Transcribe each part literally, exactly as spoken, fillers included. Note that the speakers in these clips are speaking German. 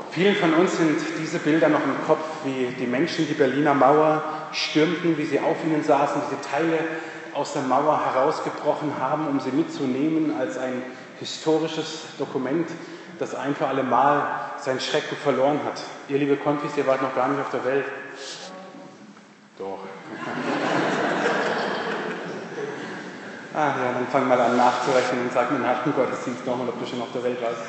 Vielen von uns sind diese Bilder noch im Kopf, wie die Menschen die Berliner Mauer stürmten, wie sie auf ihnen saßen, wie sie Teile aus der Mauer herausgebrochen haben, um sie mitzunehmen als ein historisches Dokument, das ein für alle Mal seinen Schrecken verloren hat. Ihr liebe Konfis, ihr wart noch gar nicht auf der Welt. Doch. Ah ja, dann fang mal an nachzurechnen und sag mir nach dem Gottesdienst nochmal, ob du schon auf der Welt warst.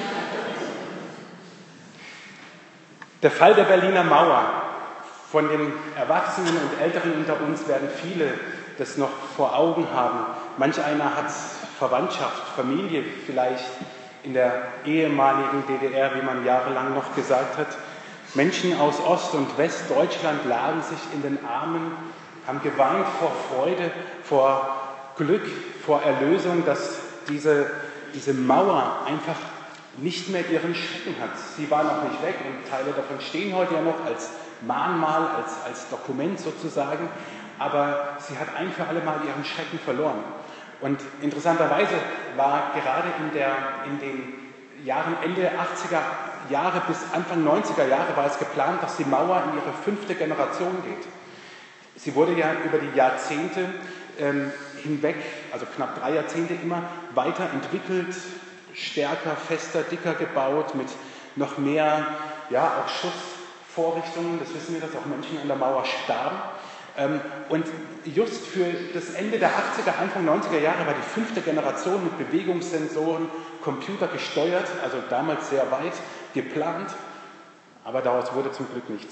Der Fall der Berliner Mauer. Von den Erwachsenen und Älteren unter uns werden viele das noch vor Augen haben. Manch einer hat Verwandtschaft, Familie vielleicht in der ehemaligen D D R, wie man jahrelang noch gesagt hat. Menschen aus Ost- und Westdeutschland lagen sich in den Armen, haben geweint vor Freude, vor Glück, vor Erlösung, dass diese, diese Mauer einfach nicht mehr ihren Schrecken hat. Sie war noch nicht weg und Teile davon stehen heute ja noch als Mahnmal, als, als Dokument sozusagen, aber sie hat ein für alle Mal ihren Schrecken verloren. Und interessanterweise war gerade in, der, in den Jahren Ende achtziger Jahre bis Anfang neunziger Jahre war es geplant, dass die Mauer in ihre fünfte Generation geht. Sie wurde ja über die Jahrzehnte ähm, hinweg, also knapp drei Jahrzehnte immer, weiterentwickelt, stärker, fester, dicker gebaut, mit noch mehr, ja, auch Schussvorrichtungen. Das wissen wir, dass auch Menschen an der Mauer starben. Und just für das Ende der achtziger, Anfang neunziger Jahre war die fünfte Generation mit Bewegungssensoren, Computer gesteuert, also damals sehr weit geplant, aber daraus wurde zum Glück nichts.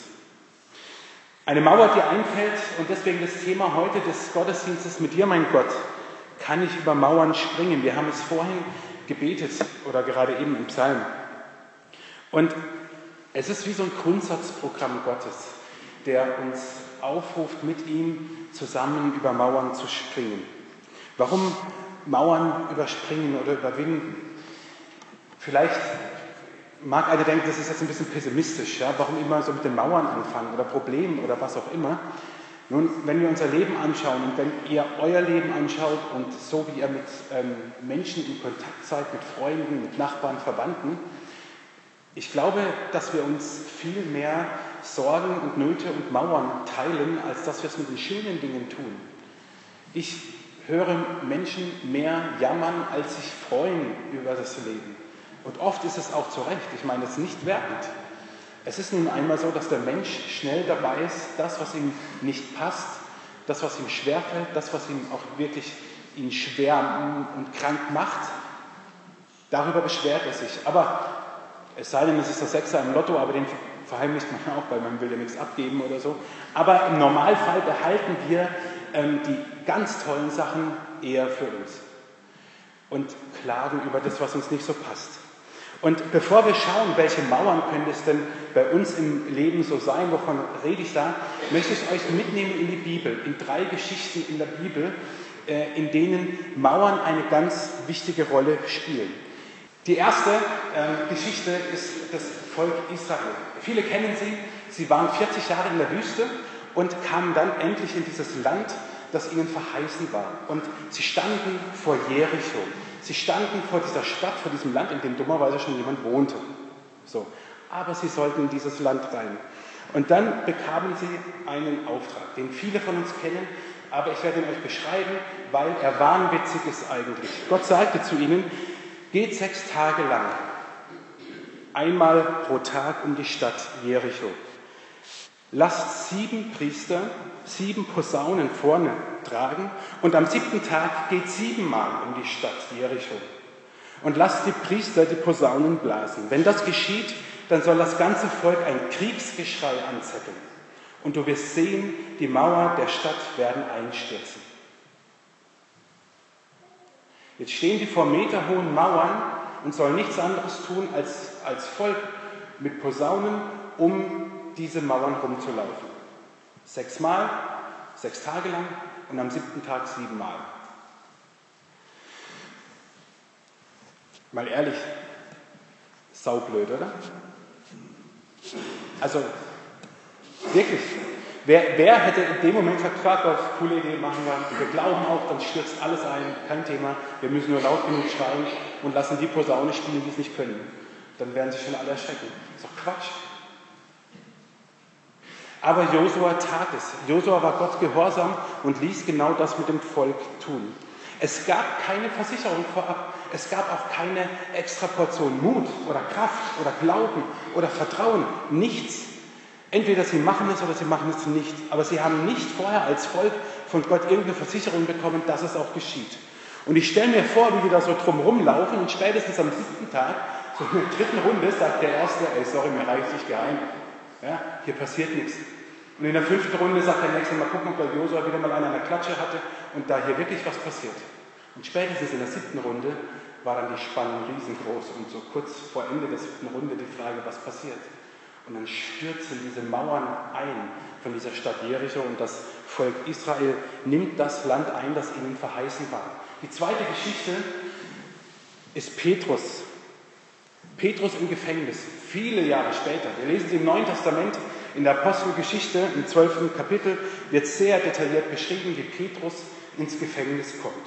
Eine Mauer, die einfällt, und deswegen das Thema heute des Gottesdienstes mit dir, mein Gott, kann ich über Mauern springen. Wir haben es vorhin gebetet oder gerade eben im Psalm. Und es ist wie so ein Grundsatzprogramm Gottes, der uns aufruft, mit ihm zusammen über Mauern zu springen. Warum Mauern überspringen oder überwinden? Vielleicht mag einer denken, das ist jetzt ein bisschen pessimistisch, ja? Warum immer so mit den Mauern anfangen oder Problemen oder was auch immer. Nun, wenn wir unser Leben anschauen und wenn ihr euer Leben anschaut und so wie ihr mit ähm, Menschen in Kontakt seid, mit Freunden, mit Nachbarn, Verwandten, ich glaube, dass wir uns viel mehr Sorgen und Nöte und Mauern teilen, als dass wir es mit den schönen Dingen tun. Ich höre Menschen mehr jammern, als sich freuen über das Leben. Und oft ist es auch zu Recht, ich meine, es ist nicht wertend. Es ist nun einmal so, dass der Mensch schnell dabei ist, das, was ihm nicht passt, das, was ihm schwerfällt, das, was ihm auch wirklich ihn schwer und krank macht, darüber beschwert er sich. Aber es sei denn, es ist der Sechser im Lotto, aber den verheimlicht man auch, weil man will ja nichts abgeben oder so. Aber im Normalfall behalten wir ähm, die ganz tollen Sachen eher für uns und klagen über das, was uns nicht so passt. Und bevor wir schauen, welche Mauern könnte es denn bei uns im Leben so sein, wovon rede ich da, möchte ich euch mitnehmen in die Bibel, in drei Geschichten in der Bibel, äh, in denen Mauern eine ganz wichtige Rolle spielen. Die erste äh, Geschichte ist das Volk Israel. Viele kennen sie. Sie waren vierzig Jahre in der Wüste und kamen dann endlich in dieses Land, das ihnen verheißen war. Und sie standen vor Jericho. Sie standen vor dieser Stadt, vor diesem Land, in dem dummerweise schon jemand wohnte. So. Aber sie sollten in dieses Land rein. Und dann bekamen sie einen Auftrag, den viele von uns kennen, aber ich werde ihn euch beschreiben, weil er wahnwitzig ist eigentlich. Gott sagte zu ihnen: Geht sechs Tage lang, einmal pro Tag um die Stadt Jericho. Lasst sieben Priester, sieben Posaunen vorne tragen und am siebten Tag geht siebenmal um die Stadt Jericho. Und lasst die Priester die Posaunen blasen. Wenn das geschieht, dann soll das ganze Volk ein Kriegsgeschrei anzetteln. Und du wirst sehen, die Mauer der Stadt werden einstürzen. Jetzt stehen die vor meterhohen Mauern und sollen nichts anderes tun, als als Volk mit Posaunen um diese Mauern rumzulaufen. Sechsmal, sechs Tage lang und am siebten Tag siebenmal. Mal ehrlich, saublöd, oder? Also, wirklich. Wer, wer hätte in dem Moment gesagt, Gott, coole Idee, machen wir, wir glauben auch, dann stürzt alles ein, kein Thema, wir müssen nur laut genug schreien und lassen die Posaune spielen, die es nicht können. Dann werden sich schon alle erschrecken. Das ist doch Quatsch. Aber Josua tat es. Josua war Gott gehorsam und ließ genau das mit dem Volk tun. Es gab keine Versicherung vorab. Es gab auch keine extra Portion Mut oder Kraft oder Glauben oder Vertrauen. Nichts. Entweder sie machen es oder sie machen es nicht. Aber sie haben nicht vorher als Volk von Gott irgendeine Versicherung bekommen, dass es auch geschieht. Und ich stelle mir vor, wie wir da so drumherum laufen und spätestens am siebten Tag, so in der dritten Runde, sagt der Erste, ey, sorry, mir reicht nicht geheim. Ja, hier passiert nichts. Und in der fünften Runde sagt der Nächste, mal gucken, ob der Josua wieder mal einen an der Klatsche hatte und da hier wirklich was passiert. Und spätestens in der siebten Runde war dann die Spannung riesengroß und so kurz vor Ende der siebten Runde die Frage, was passiert. Und dann stürzen diese Mauern ein von dieser Stadt Jericho und das Volk Israel nimmt das Land ein, das ihnen verheißen war. Die zweite Geschichte ist Petrus. Petrus im Gefängnis, viele Jahre später. Wir lesen sie im Neuen Testament, in der Apostelgeschichte, im zwölften Kapitel, wird sehr detailliert beschrieben, wie Petrus ins Gefängnis kommt.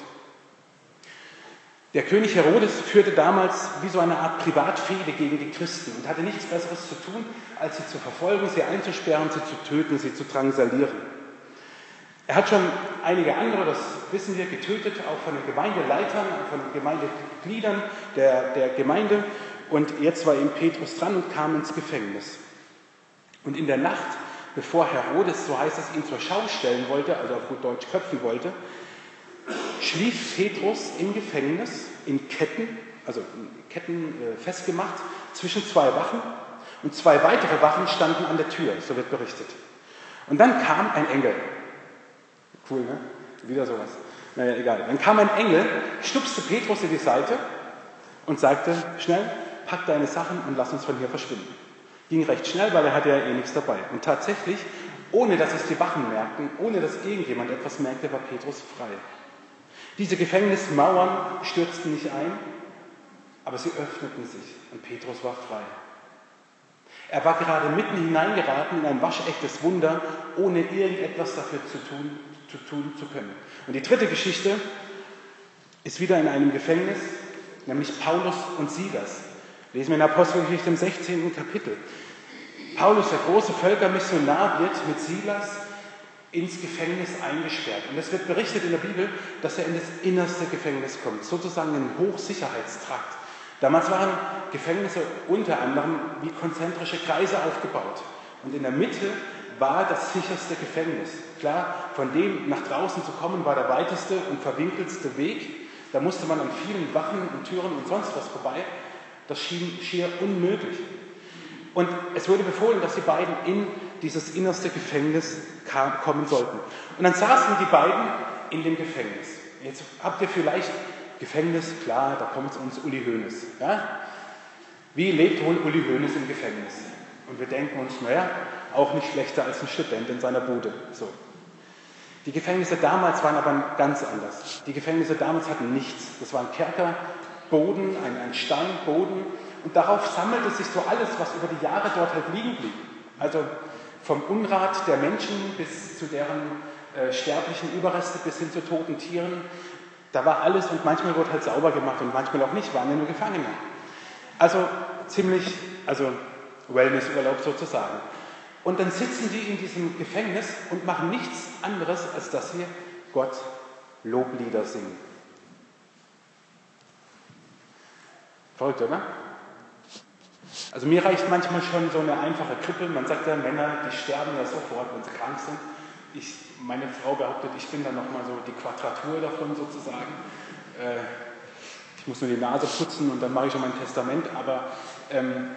Der König Herodes führte damals wie so eine Art Privatfehde gegen die Christen und hatte nichts Besseres zu tun, als sie zu verfolgen, sie einzusperren, sie zu töten, sie zu drangsalieren. Er hat schon einige andere, das wissen wir, getötet, auch von den Gemeindeleitern, von den Gemeindegliedern der, der Gemeinde. Und jetzt war eben Petrus dran und kam ins Gefängnis. Und in der Nacht, bevor Herodes, so heißt es, ihn zur Schau stellen wollte, also auf gut Deutsch köpfen wollte, schlief Petrus im Gefängnis in Ketten, also in Ketten äh, festgemacht, zwischen zwei Wachen. Und zwei weitere Wachen standen an der Tür, so wird berichtet. Und dann kam ein Engel. Cool, ne? Wieder sowas. Naja, egal. Dann kam ein Engel, stupste Petrus in die Seite und sagte, schnell, pack deine Sachen und lass uns von hier verschwinden. Ging recht schnell, weil er hatte ja eh nichts dabei. Und tatsächlich, ohne dass es die Wachen merkten, ohne dass irgendjemand etwas merkte, war Petrus frei. Diese Gefängnismauern stürzten nicht ein, aber sie öffneten sich und Petrus war frei. Er war gerade mitten hineingeraten in ein waschechtes Wunder, ohne irgendetwas dafür zu tun, zu tun zu können. Und die dritte Geschichte ist wieder in einem Gefängnis, nämlich Paulus und Silas. Lesen wir in der Apostelgeschichte im sechzehnten Kapitel. Paulus, der große Völkermissionar, wird mit Silas ins Gefängnis eingesperrt. Und es wird berichtet in der Bibel, dass er in das innerste Gefängnis kommt, sozusagen in einen Hochsicherheitstrakt. Damals waren Gefängnisse unter anderem wie konzentrische Kreise aufgebaut. Und in der Mitte war das sicherste Gefängnis. Klar, von dem nach draußen zu kommen, war der weiteste und verwinkelste Weg. Da musste man an vielen Wachen und Türen und sonst was vorbei. Das schien schier unmöglich. Und es wurde befohlen, dass die beiden in dieses innerste Gefängnis kam, kommen sollten. Und dann saßen die beiden in dem Gefängnis. Jetzt habt ihr vielleicht Gefängnis, klar, da kommt uns Uli Hoeneß. Ja? Wie lebt wohl Uli Hoeneß im Gefängnis? Und wir denken uns, naja, auch nicht schlechter als ein Student in seiner Bude. So. Die Gefängnisse damals waren aber ganz anders. Die Gefängnisse damals hatten nichts. Das war ein Kerkerboden, ein, ein Steinboden. Und darauf sammelte sich so alles, was über die Jahre dort halt liegen blieb. Also vom Unrat der Menschen bis zu deren äh, sterblichen Überreste bis hin zu toten Tieren. Da war alles und manchmal wurde halt sauber gemacht und manchmal auch nicht, waren ja nur Gefangene. Also ziemlich, also Wellnessurlaub sozusagen. Und dann sitzen die in diesem Gefängnis und machen nichts anderes, als dass sie Gott Loblieder singen. Verrückt, oder? Also mir reicht manchmal schon so eine einfache Krippe. Man sagt ja, Männer, die sterben ja sofort, wenn sie krank sind. Ich, meine Frau behauptet, ich bin dann nochmal so die Quadratur davon sozusagen. Äh, ich muss nur die Nase putzen und dann mache ich schon mein Testament. Aber ähm,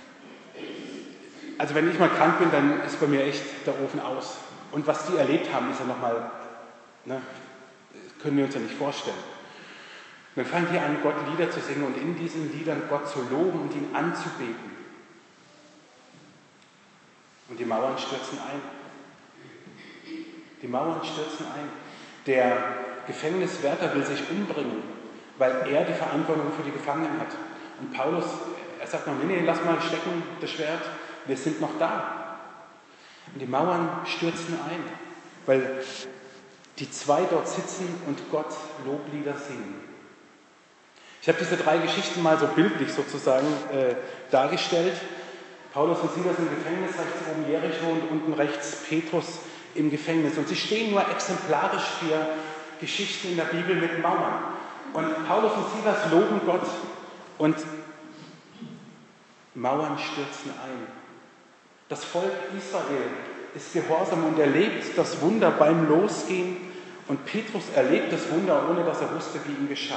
also wenn ich mal krank bin, dann ist bei mir echt der Ofen aus. Und was die erlebt haben, ist ja nochmal, ne, können wir uns ja nicht vorstellen. Dann fangen die an, Gott Lieder zu singen und in diesen Liedern Gott zu loben und ihn anzubeten. Und die Mauern stürzen ein. Die Mauern stürzen ein. Der Gefängniswärter will sich umbringen, weil er die Verantwortung für die Gefangenen hat. Und Paulus, er sagt noch, nee, nee, lass mal stecken, das Schwert, wir sind noch da. Und die Mauern stürzen ein, weil die zwei dort sitzen und Gott Loblieder singen. Ich habe diese drei Geschichten mal so bildlich sozusagen äh, dargestellt. Paulus und Silas im Gefängnis, rechts oben Jericho und unten rechts Petrus im Gefängnis. Und sie stehen nur exemplarisch für Geschichten in der Bibel mit Mauern. Und Paulus und Silas loben Gott und Mauern stürzen ein. Das Volk Israel ist gehorsam und erlebt das Wunder beim Losgehen. Und Petrus erlebt das Wunder, ohne dass er wusste, wie ihm geschah.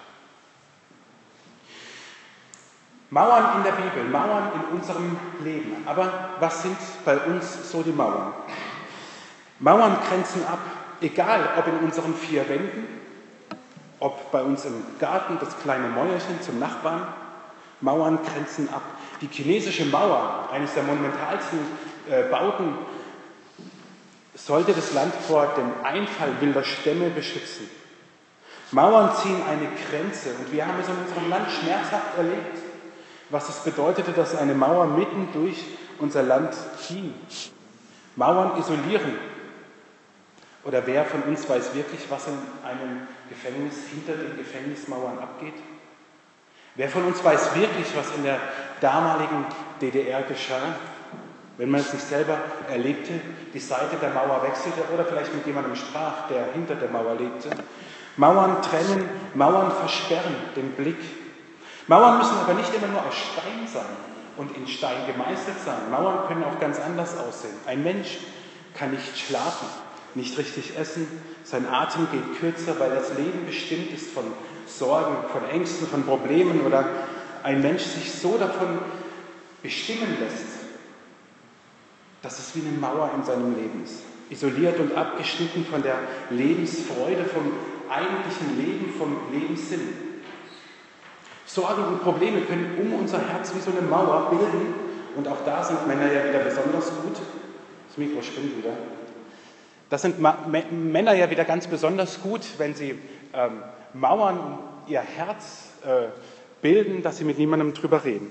Mauern in der Bibel, Mauern in unserem Leben. Aber was sind bei uns so die Mauern? Mauern grenzen ab, egal ob in unseren vier Wänden, ob bei uns im Garten das kleine Mäuerchen zum Nachbarn. Mauern grenzen ab. Die chinesische Mauer, eines der monumentalsten äh, Bauten, sollte das Land vor dem Einfall wilder Stämme beschützen. Mauern ziehen eine Grenze und wir haben es in unserem Land schmerzhaft erlebt, was es bedeutete, dass eine Mauer mitten durch unser Land ging. Mauern isolieren. Oder wer von uns weiß wirklich, was in einem Gefängnis hinter den Gefängnismauern abgeht? Wer von uns weiß wirklich, was in der damaligen D D R geschah, wenn man es nicht selber erlebte, die Seite der Mauer wechselte oder vielleicht mit jemandem sprach, der hinter der Mauer lebte? Mauern trennen, Mauern versperren den Blick. Mauern müssen aber nicht immer nur aus Stein sein und in Stein gemeißelt sein. Mauern können auch ganz anders aussehen. Ein Mensch kann nicht schlafen, nicht richtig essen, sein Atem geht kürzer, weil das Leben bestimmt ist von Sorgen, von Ängsten, von Problemen oder ein Mensch sich so davon bestimmen lässt, dass es wie eine Mauer in seinem Leben ist. Isoliert und abgeschnitten von der Lebensfreude, vom eigentlichen Leben, vom Lebenssinn. Sorgen und Probleme können um unser Herz wie so eine Mauer bilden und auch da sind Männer ja wieder besonders gut. Das Mikro spinnt wieder. Das sind Ma- M- Männer ja wieder ganz besonders gut, wenn sie ähm, Mauern um ihr Herz äh, bilden, dass sie mit niemandem drüber reden.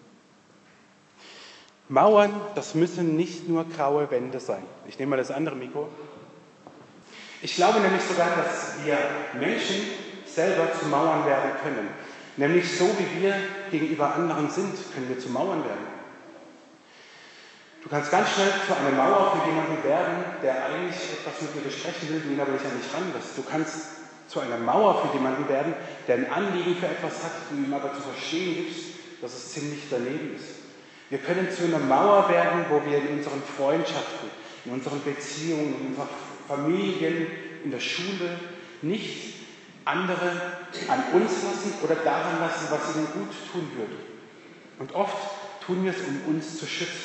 Mauern, das müssen nicht nur graue Wände sein. Ich nehme mal das andere Mikro. Ich glaube nämlich sogar, dass wir Menschen selber zu Mauern werden können. Nämlich so, wie wir gegenüber anderen sind, können wir zu Mauern werden. Du kannst ganz schnell zu einer Mauer für jemanden werden, der eigentlich etwas mit dir besprechen will, du ihn aber nicht an dich ranlässt. Du kannst zu einer Mauer für jemanden werden, der ein Anliegen für etwas hat, du ihm aber zu verstehen gibst, dass es ziemlich daneben ist. Wir können zu einer Mauer werden, wo wir in unseren Freundschaften, in unseren Beziehungen, in unseren Familien, in der Schule nicht andere an uns lassen oder daran lassen, was ihnen gut tun würde. Und oft tun wir es, um uns zu schützen.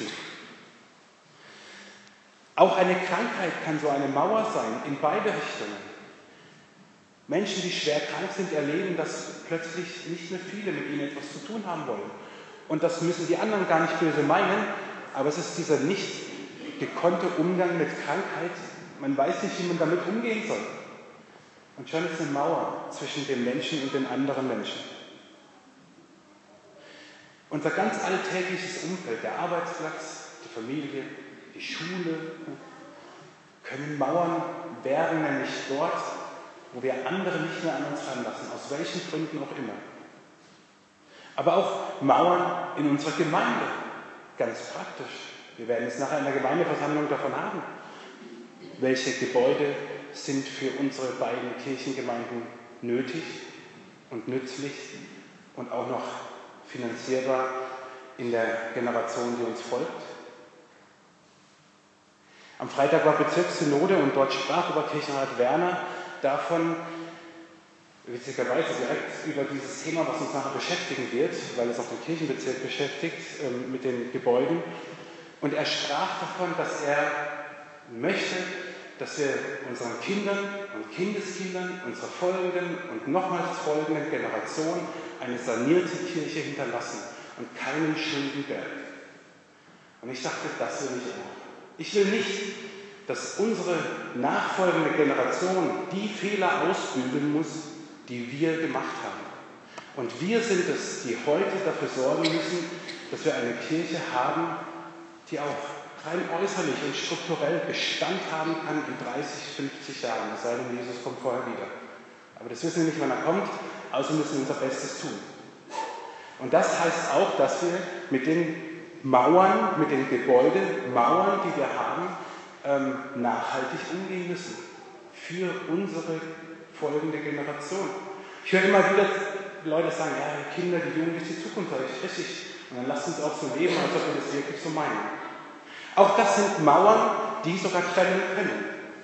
Auch eine Krankheit kann so eine Mauer sein, in beide Richtungen. Menschen, die schwer krank sind, erleben, dass plötzlich nicht mehr viele mit ihnen etwas zu tun haben wollen. Und das müssen die anderen gar nicht böse meinen, aber es ist dieser nicht gekonnte Umgang mit Krankheit. Man weiß nicht, wie man damit umgehen soll. Und schon ist eine Mauer zwischen dem Menschen und den anderen Menschen. Unser ganz alltägliches Umfeld, der Arbeitsplatz, die Familie, die Schule, können Mauern werden, nämlich dort, wo wir andere nicht mehr an uns ranlassen, aus welchen Gründen auch immer. Aber auch Mauern in unserer Gemeinde, ganz praktisch. Wir werden es nachher in der Gemeindeversammlung davon haben. Welche Gebäude sind für unsere beiden Kirchengemeinden nötig und nützlich und auch noch finanzierbar in der Generation, die uns folgt? Am Freitag war Bezirkssynode und dort sprach Oberkirchenrat Werner davon, witzigerweise direkt über dieses Thema, was uns nachher beschäftigen wird, weil es auch den Kirchenbezirk beschäftigt, ähm, mit den Gebäuden. Und er sprach davon, dass er möchte, dass wir unseren Kindern und Kindeskindern, unserer folgenden und nochmals folgenden Generation eine sanierte Kirche hinterlassen und keinen Schuldenberg. Und ich dachte, das will ich auch. Ich will nicht, dass unsere nachfolgende Generation die Fehler ausbügeln muss, die wir gemacht haben. Und wir sind es, die heute dafür sorgen müssen, dass wir eine Kirche haben, die auch rein äußerlich und strukturell Bestand haben kann in dreißig, fünfzig Jahren. Es sei denn, Jesus kommt vorher wieder. Aber das wissen wir nicht, wann er kommt. also müssen wir unser Bestes tun. Und das heißt auch, dass wir mit den Mauern, mit den Gebäudemauern, die wir haben, ähm, nachhaltig umgehen müssen. Für unsere folgende Generation. Ich höre immer wieder Leute sagen, ja, die Kinder, die Jugend ist die Zukunft, das ist richtig. Und dann lasst uns auch so leben, als ob wir das wirklich so meinen. Auch das sind Mauern, die sogar trennen können.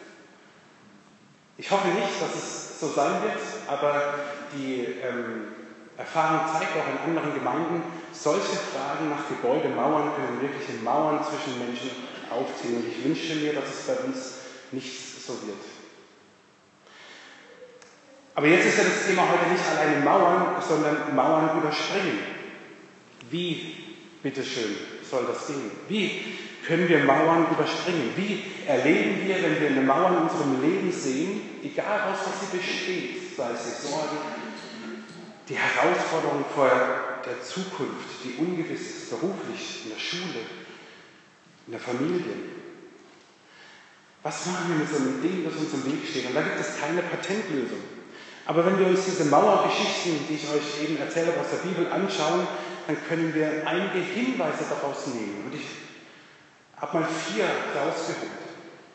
Ich hoffe nicht, dass es so sein wird, aber die ähm, Erfahrung zeigt auch in anderen Gemeinden, solche Fragen nach Gebäudemauern können wirkliche Mauern zwischen Menschen aufziehen. Und ich wünsche mir, dass es bei uns nicht so wird. Aber jetzt ist ja das Thema heute nicht alleine Mauern, sondern Mauern überspringen. Wie, bitteschön, soll das gehen? Wie können wir Mauern überspringen? Wie erleben wir, wenn wir eine Mauer in unserem Leben sehen, egal aus was sie besteht, sei es die Sorge, die Herausforderung vor der Zukunft, die ungewiss ist, beruflich, in der Schule, in der Familie. Was machen wir mit so einem Ding, das uns im Weg steht? Und da gibt es keine Patentlösung. Aber wenn wir uns diese Mauergeschichten, die ich euch eben erzählt habe, aus der Bibel anschauen, dann können wir einige Hinweise daraus nehmen. Und ich habe mal vier rausgeholt.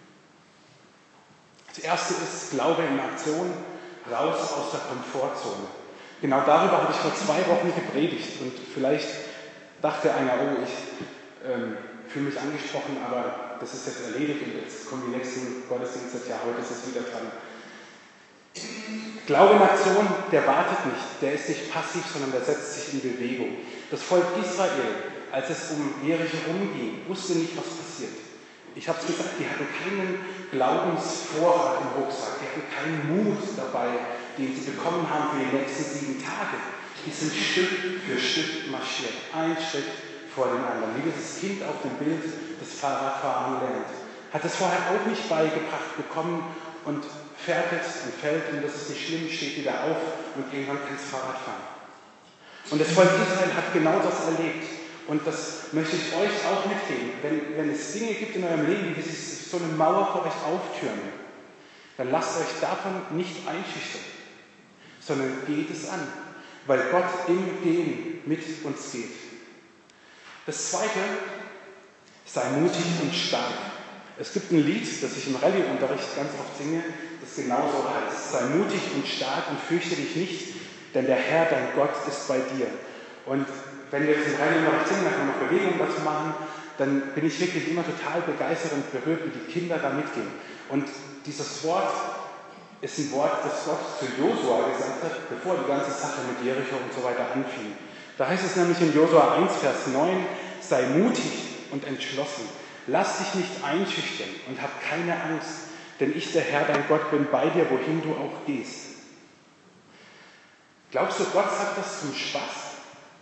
Das erste ist Glaube in Aktion, raus aus der Komfortzone. Genau darüber habe ich vor zwei Wochen gepredigt. Und vielleicht dachte einer, oh, ich ähm, fühle mich angesprochen, aber das ist jetzt erledigt und jetzt kommen die nächsten Gottesdienste, ja, heute ist es wieder dran. Glaube in Aktion, der wartet nicht, der ist nicht passiv, sondern der setzt sich in Bewegung. Das Volk Israel, als es um Jericho rumging, wusste nicht, was passiert. Ich habe es gesagt, die hatten keinen Glaubensvorrat im Rucksack, die hatten keinen Mut dabei, den sie bekommen haben für die nächsten sieben Tage. Die sind Stück für Stück marschiert, ein Schritt vor dem anderen. Wie dieses Kind auf dem Bild das Fahrradfahren lernt. Hat es vorher auch nicht beigebracht bekommen und fährt jetzt und fällt und das ist nicht schlimm, steht wieder auf und irgendwann kann es Fahrrad fahren. Und das Volk Israel hat genau das erlebt. Und das möchte ich euch auch mitgeben. Wenn, wenn es Dinge gibt in eurem Leben, die sich so eine Mauer vor euch auftürmen, dann lasst euch davon nicht einschüchtern, sondern geht es an, weil Gott im Gehen mit uns geht. Das Zweite, sei mutig und stark. Es gibt ein Lied, das ich im Rallye-Unterricht ganz oft singe, das genauso heißt. Sei mutig und stark und fürchte dich nicht, denn der Herr, dein Gott, ist bei dir. Und wenn wir das im Rallye-Unterricht singen, dann können wir noch Bewegungen dazu machen, dann bin ich wirklich immer total begeistert und berührt, wie die Kinder da mitgehen. Und dieses Wort ist ein Wort, das Gott zu Josua gesagt hat, bevor die ganze Sache mit Jericho und so weiter anfing. Da heißt es nämlich in Josua eins, Vers neun, sei mutig und entschlossen. Lass dich nicht einschüchtern und hab keine Angst, denn ich, der Herr, dein Gott, bin bei dir, wohin du auch gehst. Glaubst du, Gott sagt das zum Spaß?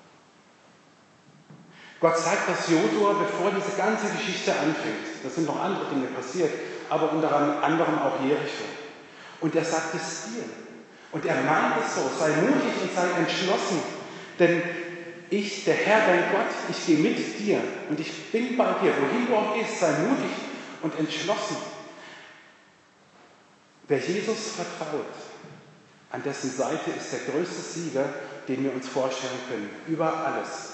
Gott sagt das Josua, bevor diese ganze Geschichte anfängt. Da sind noch andere Dinge passiert, aber unter anderem auch Jericho. Und er sagt es dir. Und er meint es so, sei mutig und sei entschlossen, denn ich, der Herr, dein Gott, ich gehe mit dir und ich bin bei dir. Wohin du auch gehst, sei mutig und entschlossen. Wer Jesus vertraut, an dessen Seite ist der größte Sieger, den wir uns vorstellen können, über alles.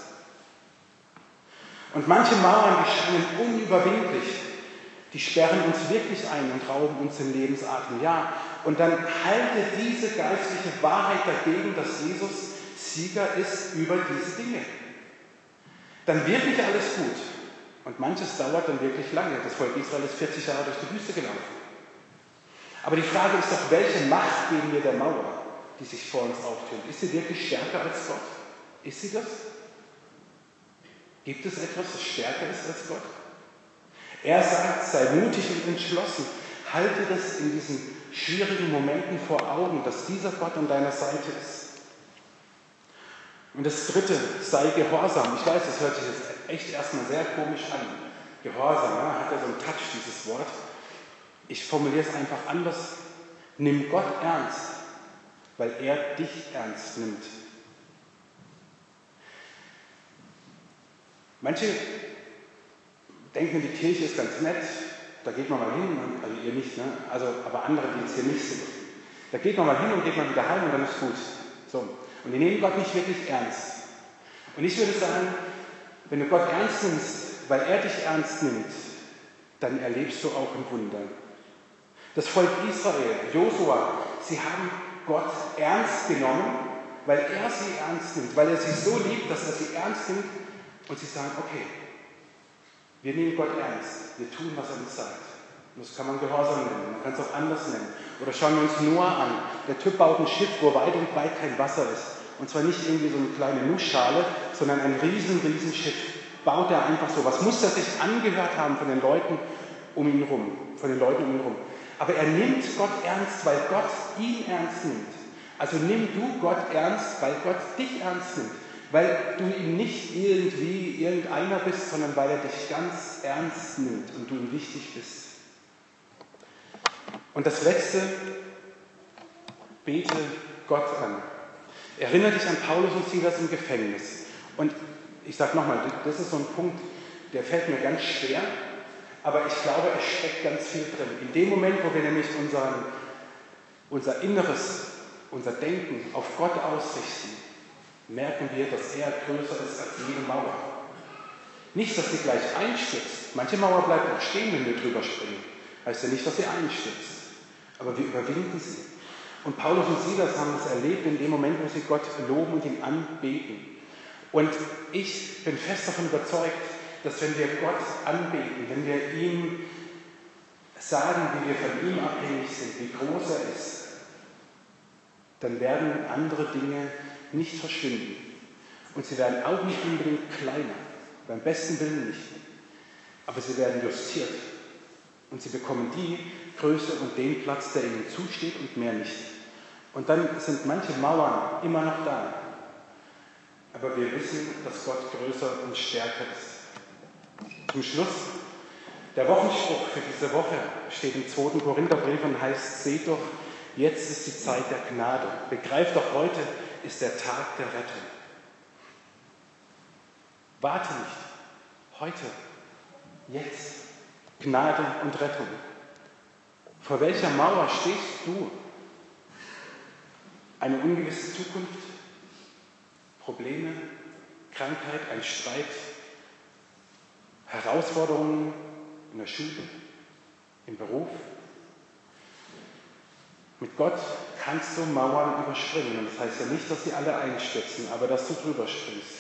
Und manche Mauern, die scheinen unüberwindlich, die sperren uns wirklich ein und rauben uns den Lebensatem. Ja, und dann halte diese geistliche Wahrheit dagegen, dass Jesus Sieger ist über diese Dinge. Dann wird nicht alles gut. Und manches dauert dann wirklich lange. Das Volk Israel ist vierzig Jahre durch die Wüste gelaufen. Aber die Frage ist doch, welche Macht geben wir der Mauer, die sich vor uns auftürmt? Ist sie wirklich stärker als Gott? Ist sie das? Gibt es etwas, das stärker ist als Gott? Er sagt, sei mutig und entschlossen. Halte das in diesen schwierigen Momenten vor Augen, dass dieser Gott an deiner Seite ist. Und das Dritte, sei gehorsam. Ich weiß, das hört sich jetzt echt erstmal sehr komisch an. Gehorsam, ja, hat ja so einen Touch, dieses Wort. Ich formuliere es einfach anders. Nimm Gott ernst, weil er dich ernst nimmt. Manche denken, die Kirche ist ganz nett, da geht man mal hin, also ihr nicht, ne? Also, aber andere, die jetzt hier nicht sind. Da geht man mal hin und geht mal wieder heim und dann ist gut. So. Und die nehmen Gott nicht wirklich ernst. Und ich würde sagen, wenn du Gott ernst nimmst, weil er dich ernst nimmt, dann erlebst du auch ein Wunder. Das Volk Israel, Josua, sie haben Gott ernst genommen, weil er sie ernst nimmt, weil er sie so liebt, dass er sie ernst nimmt und sie sagen, okay, wir nehmen Gott ernst, wir tun, was er uns sagt. Und das kann man Gehorsam nennen, man kann es auch anders nennen. Oder schauen wir uns Noah an. Der Typ baut ein Schiff, wo weit und breit kein Wasser ist. Und zwar nicht irgendwie so eine kleine Nussschale, sondern ein riesen, riesen Schiff. Baut er einfach so. Was muss er sich angehört haben von den Leuten um ihn herum, von den Leuten um ihn herum? Aber er nimmt Gott ernst, weil Gott ihn ernst nimmt. Also nimm du Gott ernst, weil Gott dich ernst nimmt. Weil du ihm nicht irgendwie irgendeiner bist, sondern weil er dich ganz ernst nimmt und du ihm wichtig bist. Und das Letzte, bete Gott an. Erinnere dich an Paulus und Silas im Gefängnis. Und ich sage nochmal, das ist so ein Punkt, der fällt mir ganz schwer, aber ich glaube, es steckt ganz viel drin. In dem Moment, wo wir nämlich unseren, unser Inneres, unser Denken auf Gott ausrichten, merken wir, dass er größer ist als jede Mauer. Nicht, dass sie gleich einstürzt. Manche Mauer bleibt auch stehen, wenn wir drüber springen. Heißt ja nicht, dass sie einstürzt. Aber wir überwinden sie. Und Paulus und Silas haben es erlebt in dem Moment, wo sie Gott loben und ihn anbeten. Und ich bin fest davon überzeugt, dass wenn wir Gott anbeten, wenn wir ihm sagen, wie wir von ihm abhängig sind, wie groß er ist, dann werden andere Dinge nicht verschwinden. Und sie werden auch nicht unbedingt kleiner, beim besten Willen nicht. Aber sie werden justiert. Und sie bekommen die Größe und den Platz, der ihnen zusteht und mehr nicht. Und dann sind manche Mauern immer noch da. Aber wir wissen, dass Gott größer und stärker ist. Zum Schluss, der Wochenspruch für diese Woche steht im zweiten Korintherbrief und heißt, seht doch, jetzt ist die Zeit der Gnade. Begreift doch, heute ist der Tag der Rettung. Warte nicht. Heute. Jetzt. Gnade und Rettung. Vor welcher Mauer stehst du? Eine ungewisse Zukunft? Probleme? Krankheit? Ein Streit? Herausforderungen in der Schule? Im Beruf? Mit Gott kannst du Mauern überspringen. Und das heißt ja nicht, dass sie alle einstürzen, aber dass du drüber springst.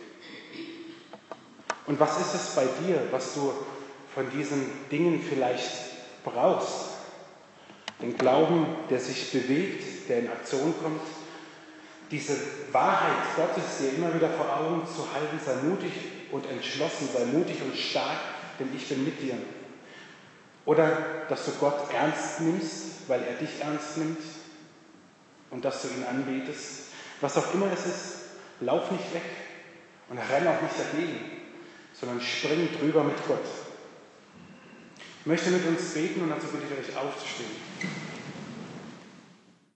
Und was ist es bei dir, was du von diesen Dingen vielleicht brauchst? Den Glauben, der sich bewegt, der in Aktion kommt. Diese Wahrheit Gottes dir immer wieder vor Augen zu halten, sei mutig und entschlossen, sei mutig und stark, denn ich bin mit dir. Oder dass du Gott ernst nimmst, weil er dich ernst nimmt und dass du ihn anbetest. Was auch immer es ist, lauf nicht weg und renn auch nicht dagegen, sondern spring drüber mit Gott. Ich möchte mit uns beten und dazu bitte ich euch aufzustehen.